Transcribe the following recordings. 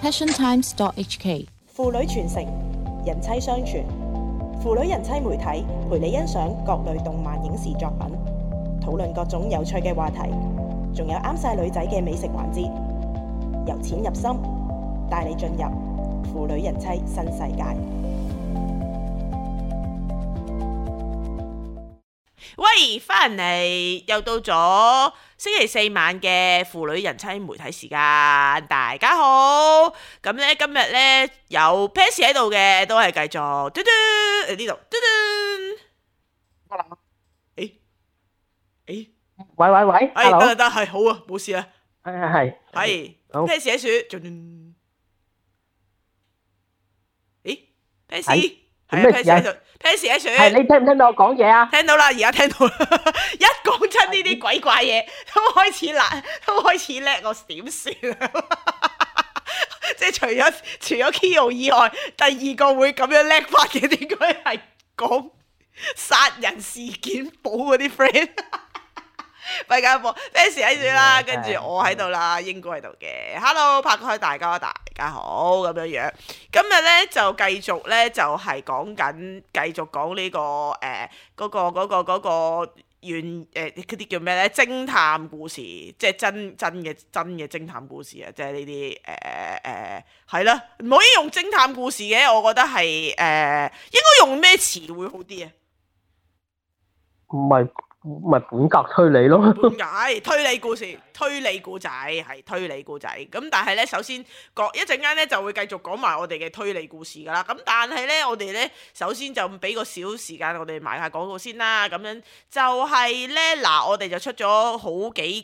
passiontimes.hk。 父女傳承，人妻相傳，父女人妻媒體陪你欣賞各類動漫影視作品，討論各種有趣嘅話題，仲有啱晒女仔嘅美食環節，由淺入深，帶你進入父女人妻新世界。 喂，翻嚟又到咗星期四晚嘅父女人妻媒體時間，大家好。咁咧今日咧有 Pass 喺度嘅，都係繼續嘟嘟呢度嘟嘟。誒， 喂， 係得係好啊，冇事啊。 係 Pass 喺處，Pass 係Pass 喺度。Pass 喺處， 係你聽唔聽到我講嘢啊？ 聽到啦，而家聽到啦。一講親呢啲鬼怪嘢，都開始叻，我點算啊？即係除咗 Kyo 以外，第二個會咁樣叻法嘅，應該係講殺人事件簿嗰啲 friend。咪搞波 Pass 喺處啦，跟住我喺度啦，英哥喺度嘅。Hello， 拍開大家好咁樣樣。今日咧就繼續咧就係繼續講呢個嗰個嗰啲叫咩咧？偵探故事，即係真嘅偵探故事啊！即係呢啲係啦，唔可以用偵探故事嘅，我覺得係應該用咩詞會好啲啊？ 唔係本格推理咯， 本解推理故事、推理故仔係推理故仔。咁但係咧，首先一陣間咧就會繼續講埋我哋嘅推理故事噶啦。咁但係咧，我哋咧首先就俾個小時間我哋賣下廣告先啦。咁樣就係咧嗱，我哋就出咗好幾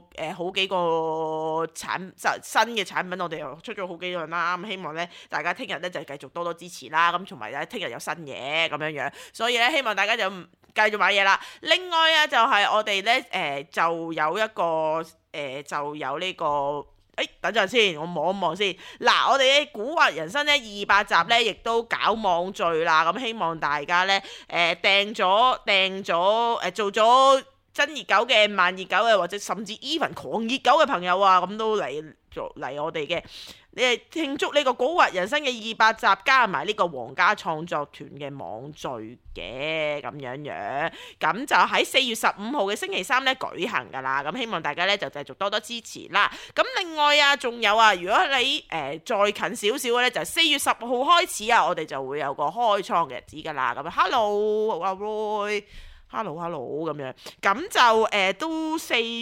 個新嘅產品，我哋又出咗好幾樣啦。咁希望咧大家聽日咧就繼續多支持啦。咁同埋咧聽日有新嘢咁樣樣，所以咧希望大家就繼續買嘢啦。另外啊，就係我哋咧就有一個就有呢個等陣先，我望一望先。嗱，我哋嘅古惑人生咧200集咧，亦都搞網聚啦。咁希望大家咧訂咗做咗真熱狗嘅、慢熱狗嘅，或者甚至 even 狂熱狗嘅朋友啊，咁都嚟我哋嘅。你哋慶祝呢個古惑人生嘅200集，加埋呢個皇家創作團嘅網聚嘅咁樣，咁就喺4月15號嘅星期三咧舉行㗎啦。咁希望大家咧就繼續多多支持啦。咁另外啊，仲有啊，如果你再近少少嘅咧，就4月10號開始啊，我哋就會有個開倉嘅日子㗎啦。咁 Hello 阿 Roy。Hello 咁樣，咁就都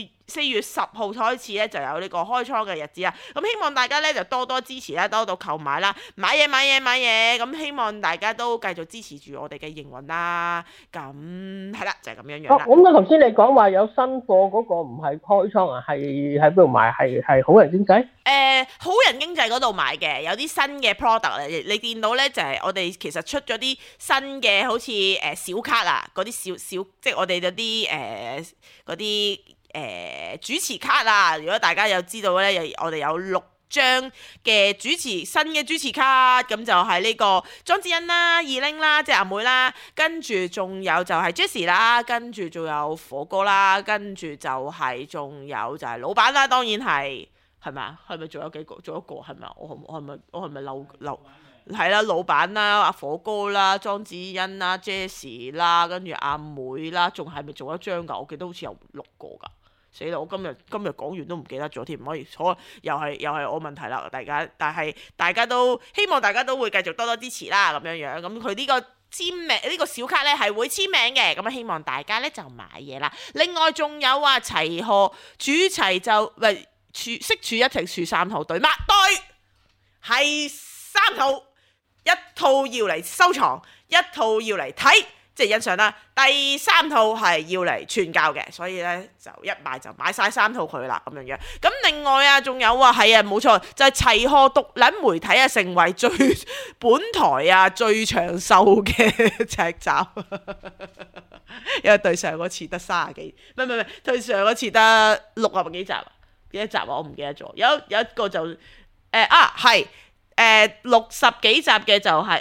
4月10號開始咧就有呢個開倉嘅日子啊！咁希望大家咧就多多支持啦，多多購買啦，買嘢，咁希望大家都繼續支持住我哋嘅營運啦。咁係啦，就係咁樣樣啦。 咁頭先你講話有新貨嗰個唔係開倉啊，係喺邊度買？係好人經濟？ 好人經濟嗰度買嘅，有啲新嘅 product 你見到咧就係我哋其實出咗啲新嘅，好似小卡啊，嗰啲小即係我哋嗰啲嗰啲主持卡啊。如果大家有知道咧，我哋有6張嘅新嘅主持卡，咁就係呢個莊子欣啦、二玲啦，即係阿妹啦，跟住仲有就係 Jessie 啦，跟住仲有火哥啦，跟住就係仲有就係老闆啦，當然係咪啊？係咪仲有幾個？仲有一個係咪啊？我係咪漏？係啦，老闆啦、阿火哥啦、莊子欣啦、Jessie 啦，跟住阿妹啦，仲係咪仲有一張㗎？我記得好似有6個㗎。死啦！我今日講完都唔記得咗添，唔可以錯，又係我問題啦，但係大家都希望大家都會繼續多多支持啦，咁樣。咁佢呢個簽名呢個小卡咧係會簽名嘅，咁希望大家咧就買嘢啦。另外仲有啊，齊賀煮齊就識煮一齊煮3套對嗎？對，係3套，一套要嚟收藏，一套要嚟睇。即係欣賞啦，第3套係要嚟傳教嘅，所以咧就一買就買晒3套佢啦咁樣。咁另外啊，仲有啊，係啊冇錯，就係齊賀獨撚媒體啊，成為本台啊最長壽嘅劇集，因為對上嗰次得30幾，唔係對上嗰次得60幾集，幾多集啊？我唔記得咗，有一個就係。60幾集嘅就係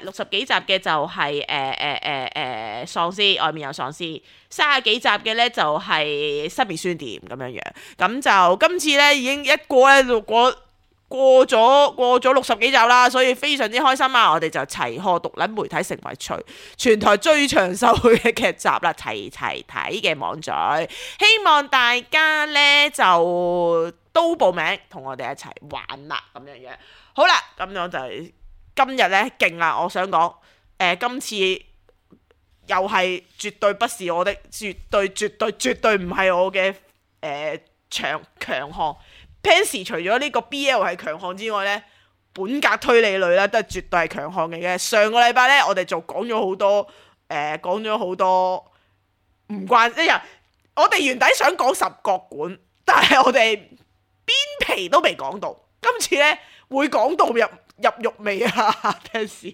喪屍，外面有喪屍，30幾集嘅咧就係失眠書店咁樣。咁就今次咧已經一過咧就過過咗60幾集啦，所以非常之開心啊！我哋就齊賀獨撚媒體成為全台最長壽嘅劇集啦，齊齊睇嘅網聚，希望大家呢就都報名同我哋一齊玩啦，咁樣樣。好啦，咁樣就係今日呢勁啦！我想講，今次又係絕對不是我的，絕對唔係我嘅強項。Pansy 除咗呢個 BL 係強項之外呢，本格推理類呢都係絕對係強項嚟嘅。上個禮拜呢，我哋就講咗好多唔關一日，我哋原底想講十國館，但係我哋邊皮都未講到。今次呢，會講到入肉未啊？Pansy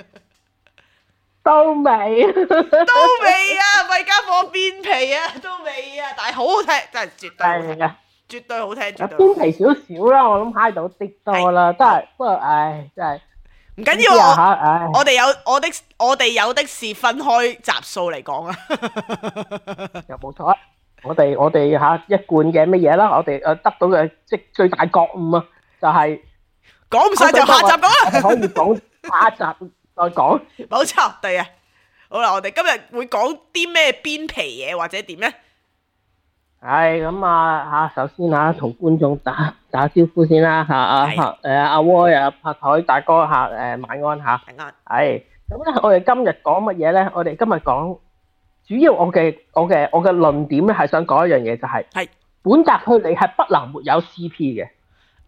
都未啊！咪家伙邊皮啊，都未啊！但係好好聽，真係絕對好聽。絕對好聽，絕對邊皮少少啦，我諗嗨到啲多啦，真係不過唉，真係唔緊要啊！我哋有的是分開集數嚟講啊， 又冇錯啊！我哋嚇一貫嘅乜嘢啦，我哋得到嘅即最大覺悟啊，就係講唔晒就下集講啦， 可以講下一集再講。 冇錯，對啊！好啦，我哋今日會講啲咩邊皮嘢或者點咧？ 係咁啊嚇！首先嚇同觀眾打招呼先啦嚇阿威啊拍台大哥嚇晚安嚇。 晚安。 係咁咧，我哋今日講乜嘢咧？我哋今日講主要我嘅論點咧，係想講一樣嘢，就係本格推理係不能沒有 CP 嘅。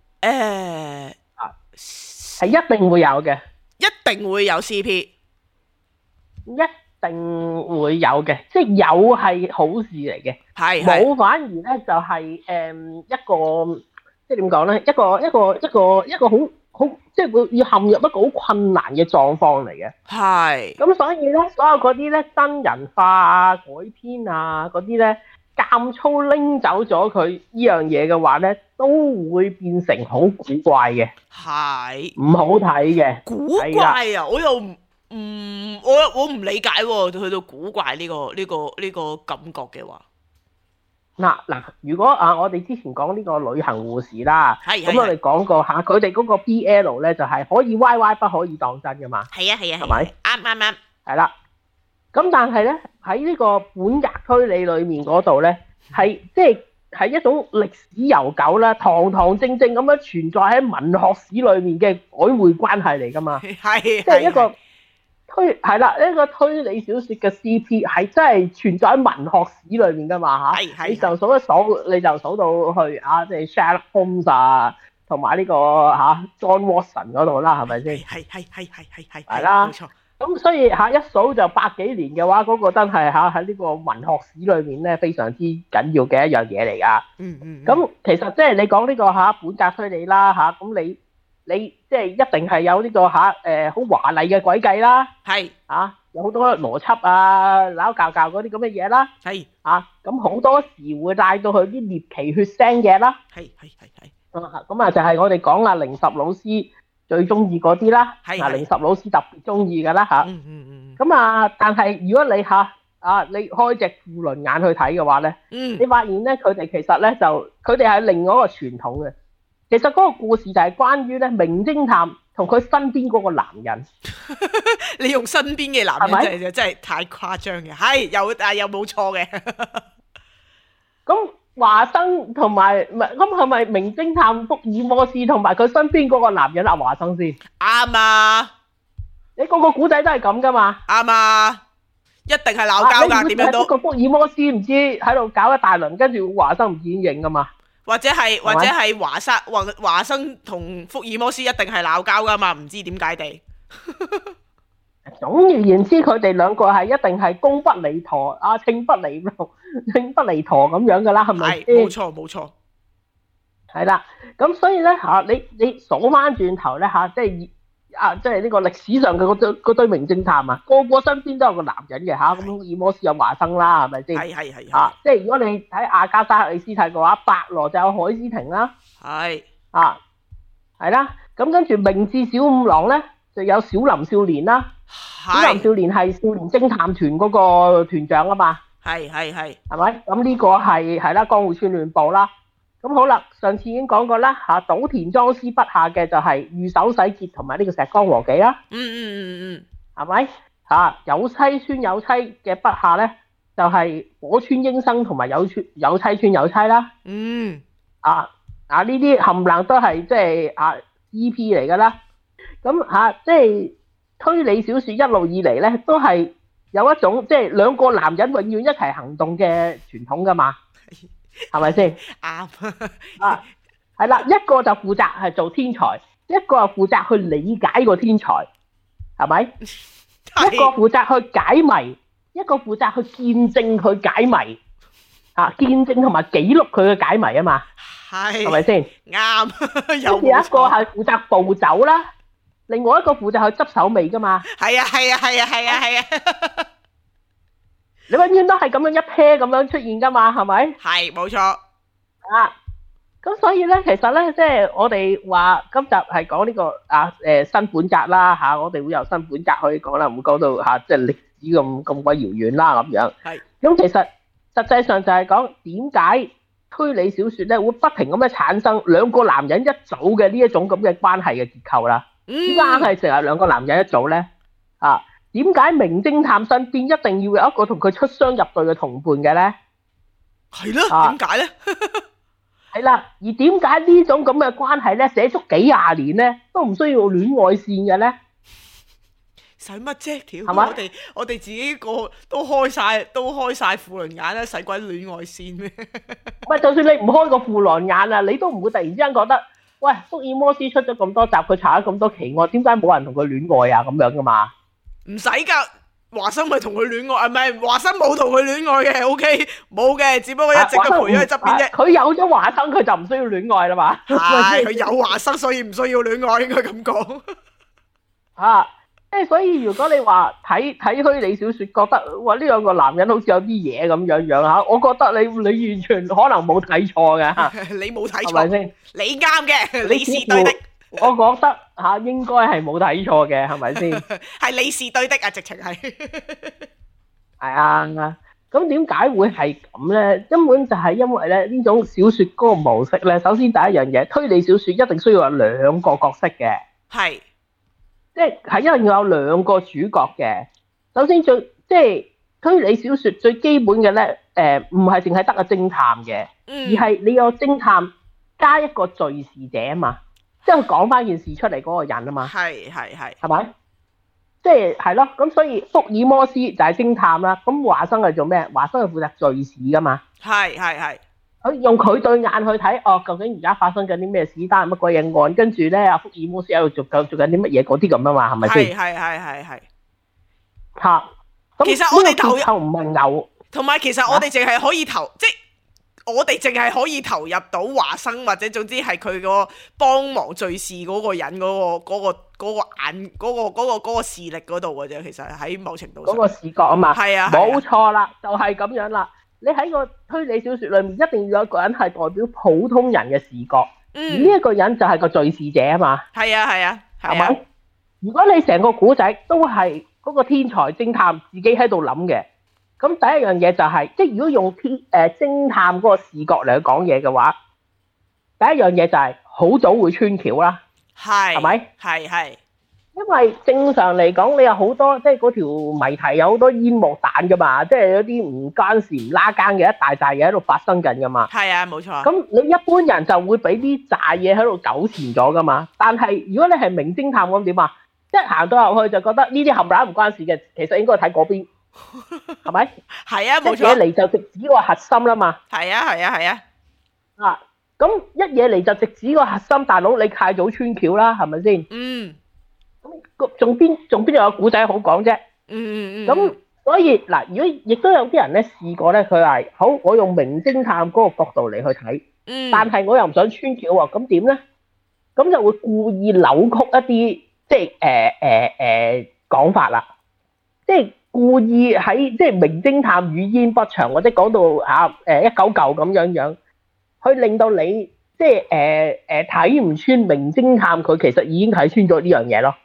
係一定會有嘅， 一定會有 CP， 一定會有嘅，即係有係好事嚟嘅，冇反而咧就係一個即係點講咧，一個好即係會要陷入一個好困難嘅狀況嚟嘅。係咁，所以咧所有嗰啲咧真人化啊、改編啊嗰啲咧，監粗拎走咗佢呢樣嘢嘅話咧，都會變成好古怪嘅，係唔好睇嘅。古怪啊！我又我唔理解喎，去到古怪呢個感覺嘅話，嗱，如果我哋之前講呢個旅行護士啦，咁我哋講過下佢哋嗰個 BL 咧就係可以 YY 不可以當真噶嘛，係咪？啱，係啦。咁但係咧喺呢個本格推理裏面嗰度咧，係即係一種歷史悠久啦，堂堂正正咁樣存在喺文學史裏面嘅曖昧關係嚟噶嘛，即係一個。係啦，呢個推理小說嘅 CP 係真係存在喺文學史裏面噶嘛嚇，你就數一數，你就數到去即係 Sherlock Holmes 啊，同埋呢個John Watson 嗰度啦，係咪先？係啦，冇錯。咁所以一數就百幾年嘅話，嗰個真係喺呢個文學史裏面咧非常之緊要嘅一樣嘢嚟噶。咁其實即係你講呢個本格推理啦咁你即係一定係有呢個好華麗嘅詭計啦，有好多邏輯撈教嗰啲咁嘅嘢啦，咁好多時會帶到去啲獵奇血腥嘅啦，咁就係我哋講零十老師最中意嗰啲啦，零十老師特別中意㗎啦咁但係如果你你開隻富倫眼去睇嘅話咧，你發現咧佢哋其實咧就佢哋係另外一個傳統嘅。其實嗰個故事就係關於咧名偵探同佢身邊嗰個男人。你用身邊嘅男人真係太誇張嘅，但係又冇錯嘅。咁華生同埋咁係咪名偵探福爾摩斯同埋佢身邊嗰個男人阿華生先？啱啊！你個個古仔都係咁噶嘛？啱啊！一定係鬧交㗎，點樣都。個福爾摩斯唔知喺度搞一大輪，跟住華生唔見影㗎嘛？或者係華生同福爾摩斯一定係鬧交噶嘛？唔知點解地。總而言之，佢哋兩個係一定係公不離陀，稱不離陀咁樣噶啦，係咪先？冇錯。係啦，咁所以咧你數翻轉頭咧即係呢個歷史上嘅嗰堆名偵探個個身邊都有個男人嘅咁福爾摩斯有華生啦，係咪先？係即係如果你睇阿加莎克里斯蒂嘅話，白羅就有海斯廷啦，係啦，咁跟住明智小五郎咧就有小林少年啦，小林少年係少年偵探團嗰個團長啊嘛，係咪？咁呢個係啦江戶川亂步啦。 咁好啦，上次已經講過啦嚇，島田莊司筆下嘅就係御手洗潔同埋呢個石岡和紀啦。係咪嚇？有妻村有妻嘅筆下咧，就係火村英生同埋有妻村有妻啦。呢啲冚唪唥都係即係EP 嚟㗎啦。咁即係推理小説一路以嚟咧，都係有一種即係兩個男人永遠一齊行動嘅傳統㗎嘛。係咪先？啱係啦，一個就負責係做天才，一個就負責去理解個天才，係咪？一個負責去解謎，一個負責去見證佢解謎，見證同埋記錄佢嘅解謎啊嘛。係咪先？啱。有一個係負責暴走啦，另外一個負責去執手尾噶嘛。係啊。你永遠都係咁樣一 pair 咁樣出現噶嘛，係咪？係，冇錯。咁所以咧，其實咧，即係我哋話今集係講呢個新本格啦嚇，我哋會由新本格可以講啦，唔講到即係歷史咁鬼遙遠啦咁樣。係。咁其實實際上就係講點解推理小説咧會不停咁樣產生兩個男人一組嘅呢一種咁嘅關係嘅結構啦。點解硬係成日兩個男人一組咧？點解名偵探身邊一定要有一個同佢出雙入對嘅同伴嘅咧？係咯，點解咧？係啦，而點解呢種咁嘅關係咧，寫足幾廿年咧，都唔需要戀愛線嘅咧？使乜啫？條我哋自己個都開晒褲輪眼啦，使鬼戀愛線咩？喂，就算你唔開個褲輪眼啊，你都唔會突然之間覺得，喂，福爾摩斯出咗咁多集，佢查咗咁多奇案，點解冇人同佢戀愛啊？咁樣噶嘛？唔使噶，華生咪同佢戀愛，唔係華生冇同佢戀愛嘅，OK，冇嘅，只不過一直都陪咗喺側邊啫。佢有咗華生，佢就唔需要戀愛啦嘛。係，佢有華生，所以唔需要戀愛，應該咁講。即係所以，如果你話睇推理小説，覺得哇呢兩個男人好似有啲嘢咁樣嚇，我覺得你完全可能冇睇錯嘅。你冇睇錯，係咪先？你啱嘅，你是對的。我覺得應該係冇睇錯嘅，係咪先？係你是對的啊，直情係。係啊，咁點解會係咁咧？根本就係因為咧呢種小説嗰個模式咧，首先第一樣嘢，推理小説一定需要有兩個角色嘅。係。即係一定要有兩個主角嘅。首先即係推理小説最基本嘅咧，唔係淨係得個偵探嘅，而係你有偵探加一個敘事者啊嘛。即係講翻件事出嚟嗰個人啊嘛，係咪？即係咯，咁所以福爾摩斯就係偵探啦，咁華生係做咩？華生係負責敘事噶嘛，係，佢用佢對眼去睇，究竟而家發生緊啲咩事，單係乜鬼嘢案，跟住咧阿福爾摩斯喺度做緊啲乜嘢嗰啲咁啊嘛，係咪先？係。嚇，其實我哋投入唔係牛，同埋其實我哋淨係可以即我哋淨係可以投入到華生，或者總之係佢個幫忙敘事嗰個人嗰個視力嗰度嘅啫。其實喺某程度上，嗰個視覺啊嘛，係啊，冇錯啦，就係咁樣啦。你喺個推理小説裏面，一定要有一個人係代表普通人嘅視覺，而呢一個人就係個敘事者啊嘛。係啊，係咪？如果你成個古仔都係嗰個天才偵探自己喺度諗嘅。咁第一樣嘢就係，即係如果用偵探嗰個視覺嚟去講嘢嘅話，第一樣嘢就係好早會穿橋啦，係咪？係。因為正常嚟講，你有好多即係嗰條謎題有好多煙幕彈噶嘛，即係有啲唔關事唔拉更嘅一大紮嘢喺度發生緊噶嘛。係啊，冇錯。咁你一般人就會俾啲炸嘢喺度糾纏咗噶嘛。但係如果你係名偵探咁點啊？一行到入去就覺得呢啲冚唪唥唔關事嘅，其實應該睇嗰邊。係咪？係啊，冇錯。一嘢嚟就直指個核心啦嘛。係啊。咁一嘢嚟就直指個核心，大佬你太早穿橋啦，係咪先？咁仲邊有古仔好講啫？咁所以嗱，如果亦都有啲人咧試過咧，佢話好，我用名偵探嗰個角度嚟去睇，但係我又唔想穿橋喎，咁點咧？咁就會故意扭曲一啲即係講法啦，即係。故意喺即係名偵探語焉不詳，或者講到一九舊咁樣，去令到你即係睇唔穿名偵探佢其實已經睇穿咗呢樣嘢咯。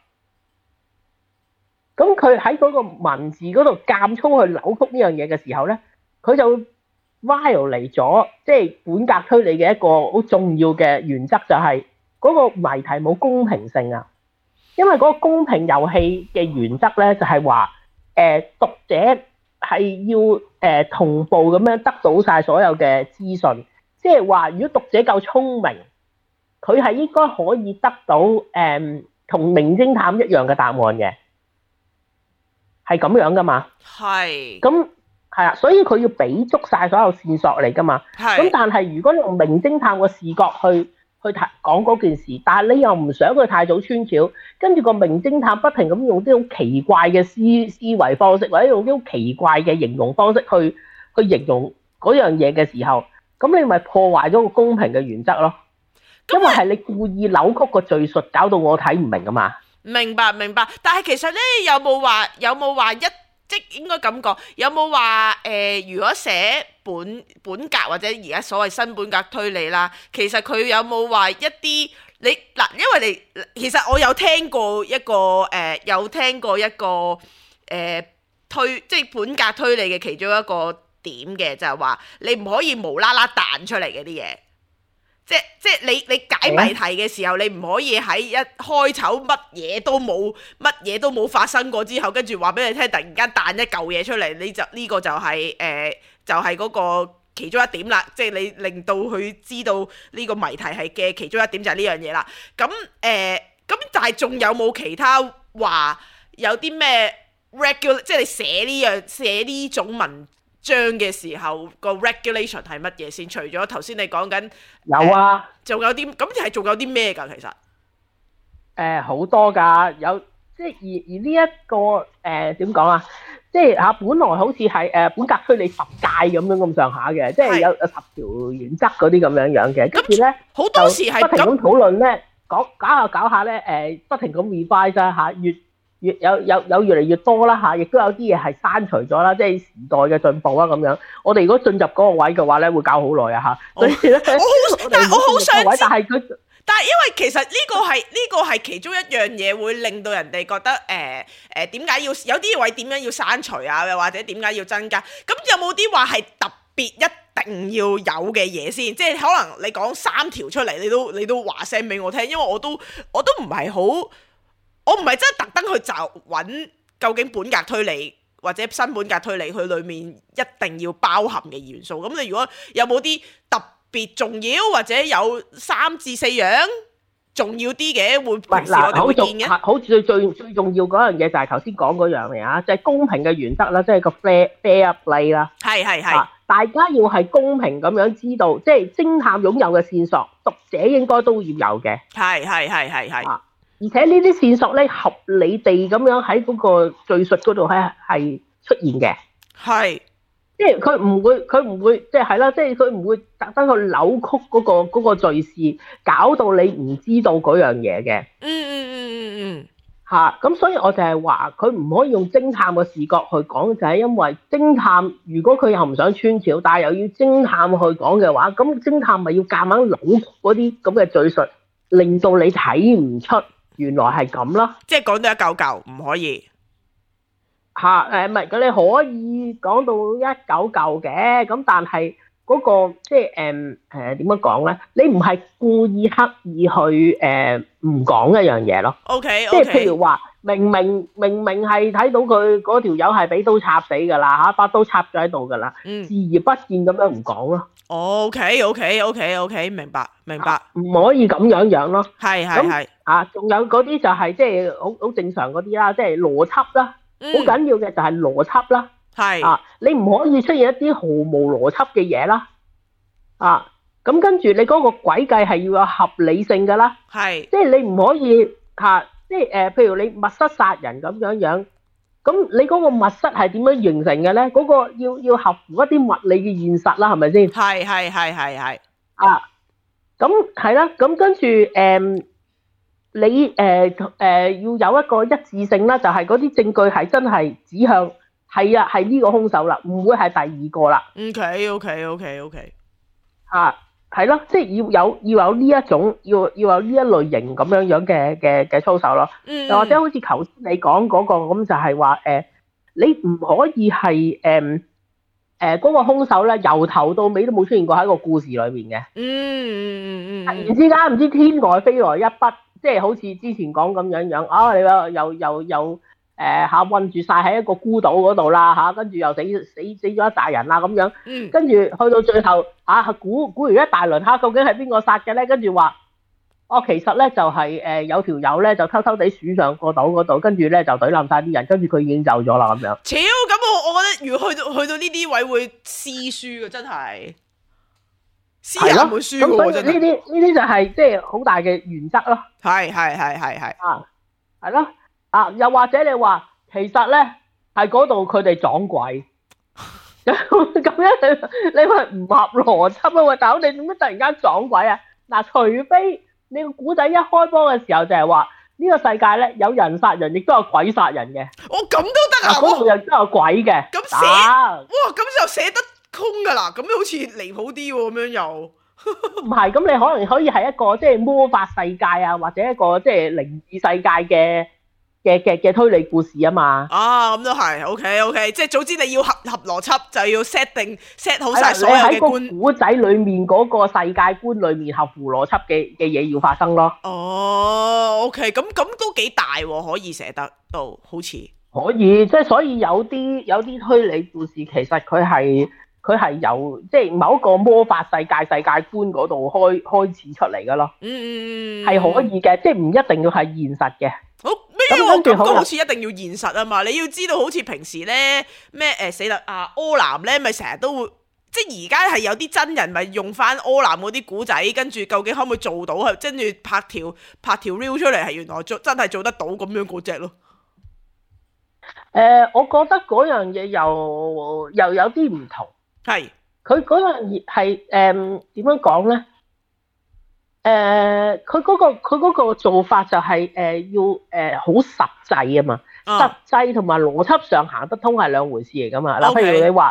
咁佢喺嗰個文字嗰度間粗去扭曲呢樣嘢嘅時候咧，佢就 violate 咗即係本格推理嘅一個好重要嘅原則，就係嗰個謎題冇公平性啊。因為嗰個公平遊戲嘅原則咧，就係話讀者係要同步咁樣得到晒所有嘅資訊，即係話如果讀者夠聰明，佢係應該可以得到同名偵探一樣嘅答案嘅，係咁樣噶嘛？係。咁係啊，所以佢要俾足晒所有線索嚟噶嘛？係。咁但係如果你用名偵探個視角去講嗰件事，但係你又唔想佢太早穿橋，跟住個名偵探不停咁用啲好奇怪嘅思維方式，或者用啲好奇怪嘅形容方式去形容嗰樣嘢嘅時候，咁你咪破壞咗個公平嘅原則咯。因為係你故意扭曲個敘述，搞到我睇唔明啊嘛。明白，但係其實咧有冇話即應該咁講，有冇話如果寫本格或者而家所謂新本格推理啦，其實佢有冇話一啲你嗱？因為你其實我有聽過一個即係本格推理嘅其中一個點嘅，就係話你唔可以無啦啦彈出嚟嘅啲嘢。即係你解謎題嘅時候，你唔可以喺一開頭乜嘢都冇發生過之後，跟住話俾你聽，突然間彈一嚿嘢出嚟，你就呢個就係嗰個其中一點啦。即係你令到佢知道呢個謎題係嘅其中一點就係呢樣嘢啦。咁但係仲有冇其他話有啲咩 regular？ 即係你寫呢種文章嘅時候個 regulation 係乜嘢先？除咗頭先你講緊有啊，仲有啲咁係仲有啲咩㗎？其實好多㗎，有即係而呢一個點講啊？即係本來好似係本格推理10戒咁上下嘅，即係有10條原則嗰啲咁樣嘅，跟住咧好多時係不停咁討論咧，搞下咧不停咁 revise 嚇，越嚟越多啦嚇，亦都有啲嘢係刪除咗啦，即係時代嘅進步啦咁樣。我哋如果進入嗰個位嘅話咧，會搞好耐啊嚇。所以咧，我好想知，但係因為其實呢個係其中一樣嘢，會令到人哋覺得點解要有啲位點樣要刪除啊，又或者點解要增加？咁有冇啲話係特別一定要有嘅嘢先？即係可能你講3條出嚟，你都話聲俾我聽，因為我都唔係好。我唔係真係特登去揾究竟本格推理或者新本格推理佢裏面一定要包含嘅元素。咁你如果有冇啲特別重要或者有3至4樣重要啲嘅，會平時我哋會見嘅。好似最重要嗰樣嘢就係頭先講嗰樣嚟啊，就係公平嘅原則啦，即係個 fair play 啦。係。大家要係公平咁樣知道，即係偵探擁有嘅線索，讀者應該都要有嘅。係。而且呢啲線索咧，合理地咁樣喺嗰個敘述嗰度係出現嘅，係，即係佢唔會即係啦，即係佢唔會特登去扭曲嗰個敘事，搞到你唔知道嗰樣嘢嘅。咁所以我就係話佢唔可以用偵探嘅視角去講，就係因為偵探如果佢又唔想穿橋，但係又要偵探去講嘅話，咁偵探咪要夾硬扭曲嗰啲咁嘅敘述，令到你睇唔出。原來係咁咯，即係講到一嚿嚿唔可以嚇唔係咁，你可以講到一嚿嚿嘅，咁但係嗰個即係點樣講咧？你唔係故意刻意去唔講一樣嘢咯。OK，即係譬如話明明係睇到佢嗰條友係俾刀插死㗎啦嚇，把刀插咗喺度㗎啦，視而不見咁樣唔講咯。OK，明白，唔可以咁樣咯。係仲有嗰啲就係即係好正常嗰啲啦，即係邏輯啦，好緊要嘅就係邏輯啦。你唔可以出現一啲毫無邏輯嘅嘢啦。咁跟住你嗰個詭計係要有合理性㗎啦。即係你唔可以即係譬如你密室殺人咁樣。咁你嗰個密室係點樣形成嘅咧？嗰個要合乎一啲物理嘅現實啦，係咪先？係。咁係啦，咁跟住你要有一個一致性啦，就係嗰啲證據係真係指向係呢個兇手啦，唔會係第二個啦。OK。係咯，即係要有呢一種，要有呢一類型咁樣嘅操守咯。又或者好似頭先你講嗰個咁，就係話你唔可以係嗰個兇手咧由頭到尾都冇出現過喺個故事裏邊嘅。突然之間唔知天外飛來一筆，即係好似之前講咁樣啊！你又困住晒喺一個孤島嗰度啦嚇，跟住又死咗一大人啦咁樣。跟住去到最後估完一大輪究竟係邊個殺嘅咧？跟住話其實咧就係有條友咧就偷偷地鼠上個島嗰度，跟住咧就懟冧晒啲人，跟住佢已經走咗啦咁樣。 超咁我覺得如果去到呢啲位會撕書嘅，真係撕人會輸嘅喎，真係。 呢啲就係即係好大嘅原則咯。 係係咯。又或者你話其實咧係嗰度佢哋撞鬼，咁樣你話唔合邏輯啊？喂，大佬你點解突然間撞鬼啊？嗱，除非你個古仔一開波嘅時候就係話呢個世界咧有人殺人，亦都有鬼殺人嘅。 咁都得啊！ 嗰度又都有鬼嘅。 咁寫哇，咁就寫得通噶啦。咁好似離譜啲喎，咁樣又唔係。咁你可能可以係一個即係魔法世界啊，或者一個即係靈異世界嘅推理故事啊嘛。 咁都係 OK， 即係總之你要合邏輯，就要 set 好晒所有嘅觀。 你喺個古仔裏面嗰個世界觀裏面合乎邏輯嘅嘢要發生咯。 OK， 咁都幾大喎，可以寫得到，好似可以，即係所以有啲推理故事其實佢係由即係某一個魔法世界觀嗰度開始出嚟噶咯。係可以嘅，即係唔一定要係現實嘅。 咩？我感覺好似一定要現實啊嘛！你要知道，好似平時咧咩死啦柯南咧，咪成日都會，即係而家係有啲真人咪用翻柯南嗰啲古仔，跟住究竟可唔可以做到？跟住拍條 reel 出嚟，係原來真係做得到咁樣嗰隻咯。 我覺得嗰樣嘢又有啲唔同。 係佢嗰樣嘢係點樣講咧？佢嗰個做法就係要好實際啊嘛。實際同埋邏輯上行得通係兩回事嚟噶嘛。嗱，譬如你話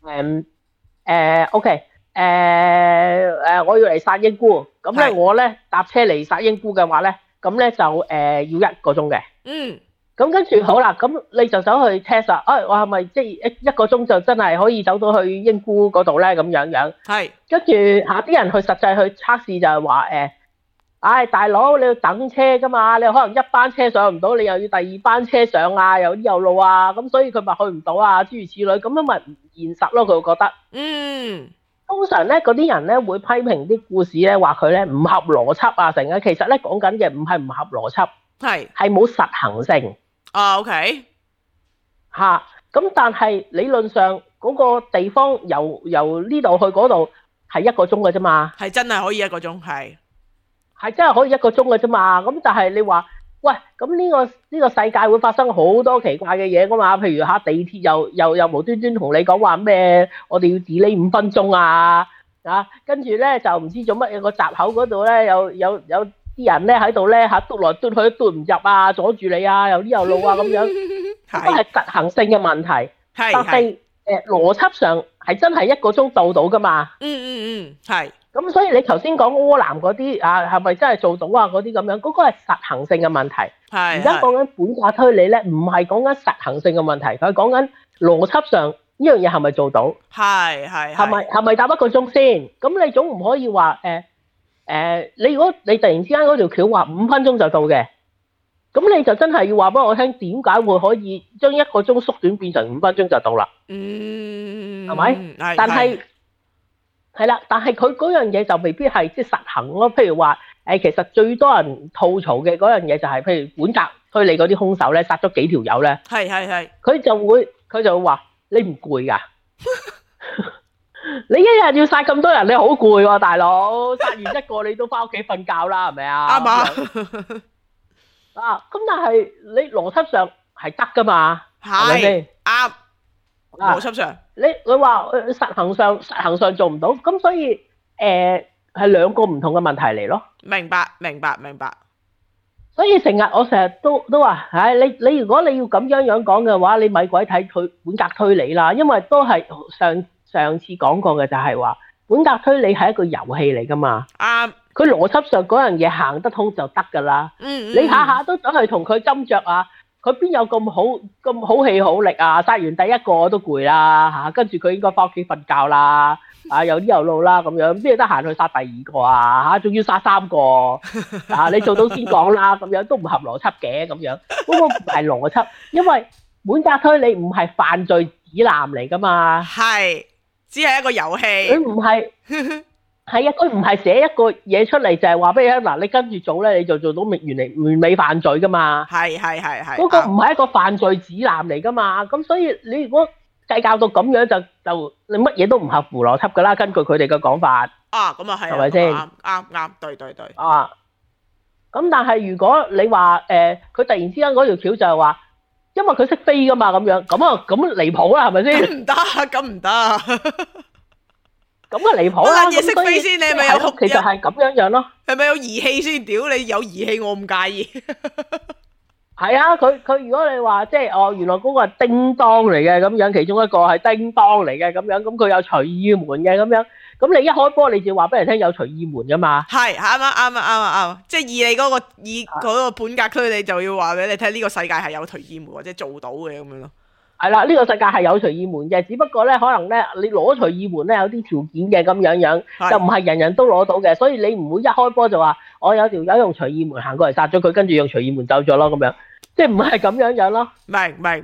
OK， 我要嚟殺英姑，咁咧我咧搭車嚟殺英姑嘅話咧，咁咧就要1個鐘嘅。咁跟住好啦，咁你就走去 test 啦。我係咪即係1個鐘就真係可以走到去英姑嗰度咧？咁樣。係。跟住啲人去實際去測試就係話大佬你要等車噶嘛，你可能一班車上唔到，你又要第二班車上啊，有啲有路啊，咁所以佢咪去唔到啊，諸如此類，咁樣咪唔現實咯，佢會覺得。通常咧嗰啲人咧會批評啲故事咧，話佢咧唔合邏輯啊成日，其實咧講緊嘅唔係唔合邏輯，係冇實行性。 OK。 咁但係理論上嗰個地方由呢度去嗰度係1個鐘嘅啫嘛。係真係可以1個鐘，係真係可以1個鐘嘅啫嘛。咁但係你話喂，咁呢個世界會發生好多奇怪嘅嘢噶嘛？譬如地鐵又無端端同你講話咩？我哋要 delay 5分鐘啊！跟住咧就唔知做乜嘢個閘口嗰度咧有啲人咧喺度咧嘟來嘟去嘟唔入啊，阻住你啊，有啲有路啊咁樣，都係實行性嘅問題。但係邏輯上係真係1個鐘到噶嘛？係。咁所以你頭先講柯南嗰啲係咪真係做到啊？嗰啲咁樣，嗰個係實行性嘅問題。係。而家講緊本格推理咧，唔係講緊實行性嘅問題，佢係講緊邏輯上呢樣嘢係咪做到？係咪搭1個鐘先？咁你總唔可以話你如果你突然之間嗰條橋話5分鐘就到嘅，咁你就真係要話俾我聽點解會可以將1個鐘縮短變成5分鐘就到啦？係咪？但係係啦，但係佢嗰樣嘢就未必係即係實行咯。譬如話其實最多人吐槽嘅嗰樣嘢就係，譬如本格推理嗰啲兇手咧殺咗幾條友咧，佢就會話你唔攰㗎？你一日要殺咁多人，你好攰喎，大佬！殺完1個你都翻屋企瞓覺啦，係咪啊？啱啊！咁但係你邏輯上係得㗎嘛？係咪先？啱。邏輯上，你話實行上做唔到，咁所以係2個唔同嘅問題嚟咯。明白。所以我成日都話，你如果你要咁樣講嘅話，你咪鬼睇本格推理啦，因為都係上次講過嘅，就係話本格推理係一個遊戲嚟噶嘛。啱。佢邏輯上嗰樣嘢行得通就得噶啦。你下下都走去同佢斟酌啊， 佢邊有咁好氣好力啊？殺完第一個都攰啦嚇，跟住佢應該翻屋企瞓覺啦，有啲有路啦咁樣，邊度得閒去殺第二個啊嚇？仲要殺3個啊！你做到先講啦，咁樣都唔合邏輯嘅咁樣，嗰個唔係邏輯，因為本格推理唔係犯罪指南嚟噶嘛， 係只係一個遊戲， 佢唔係。係啊，佢唔係寫一個嘢出嚟就係話俾你聽嗱，你跟住做咧，你就做到完美犯罪噶嘛。 係。 嗰個唔係一個犯罪指南嚟噶嘛，咁所以你如果計較到咁樣就你乜嘢都唔合乎邏輯噶啦，根據佢哋嘅講法。 啊，咁啊係， 係咪先？ 啱，對。 啊，咁但係如果你話佢突然之間嗰條橋就係話，因為佢識飛噶嘛，咁樣咁離譜啦，係咪先？ 咁唔得。 咁啊離譜啦！ 嘢識飛先，你係咪有？ 其實係咁樣咯。 係咪有儀器先？屌你有儀器，我唔介意。 係啊，佢如果你話即係原來嗰個係叮當嚟嘅咁樣，其中一個係叮當嚟嘅咁樣，咁佢有隨意門嘅咁樣，咁你一開波你就話俾人聽有隨意門噶嘛？係啱，即係以嗰個本格推，你就要話俾你聽呢個世界係有隨意門或者做到嘅咁樣咯。 係啦，呢個世界係有隨意門嘅，只不過咧可能咧你攞隨意門咧有啲條件嘅咁樣，就唔係人人都攞到嘅，所以你唔會一開波就話我有條友用隨意門行過嚟殺咗佢，跟住用隨意門走咗咯咁樣，即係唔係咁樣咯。明。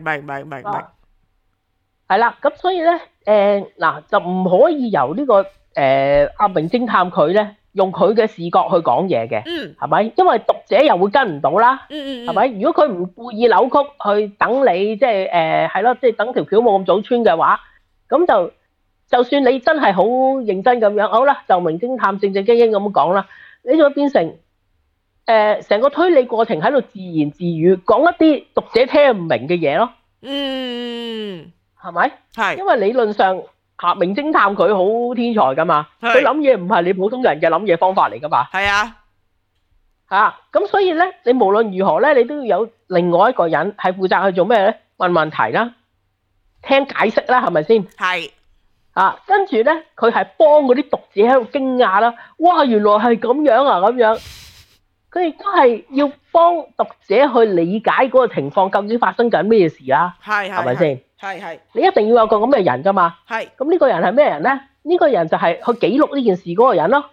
係啦，咁所以咧嗱就唔可以由呢個阿名偵探佢咧用佢嘅視覺去講嘢嘅，係咪？因為讀者又會跟唔到啦，係咪？如果佢唔故意扭曲去等你，即係係咯，即係等條橋冇咁早穿嘅話，咁就算你真係好認真咁樣，好啦，就名偵探正正經經咁講啦，你就會變成成個推理過程喺度自言自語，講一啲讀者聽唔明嘅嘢咯，係咪？係，因為理論上。名偵探佢好天才噶嘛，佢諗嘢唔係你普通人嘅諗嘢方法嚟噶嘛。係啊，咁所以咧，你無論如何咧，你都要有另外一個人係負責去做咩咧？問問題啦，聽解釋啦，係咪先？係。跟住咧，佢係幫嗰啲讀者喺度驚訝啦，哇，原來係咁樣啊，咁樣。佢亦都係要幫讀者去理解嗰個情況究竟發生緊咩事啦。係咪先？係，你一定要有個咁嘅人噶嘛。係，咁呢個人係咩人咧？呢個人就係去記錄呢件事嗰個人咯。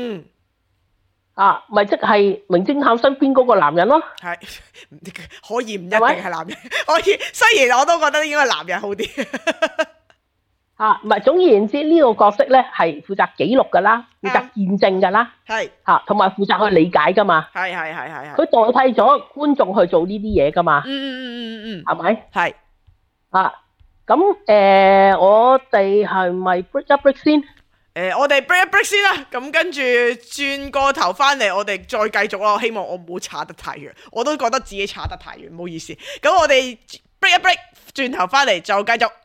咪即係名偵探身邊嗰個男人咯。係，可以唔一定係男人，可以，雖然我都覺得應該男人好啲。唔係，總而言之，呢個角色咧係負責記錄噶啦，負責見證噶啦。係，同埋負責去理解噶嘛。係。佢代替咗觀眾去做呢啲嘢噶嘛。係咪？係。咁我哋係咪 break 一 break 先？我哋 break 一 break 先啦。咁跟住轉個頭翻嚟，我哋再繼續咯。希望我唔好岔得太遠，我都覺得自己岔得太遠，唔好意思。咁我哋 break 一 break，轉頭翻嚟就繼續。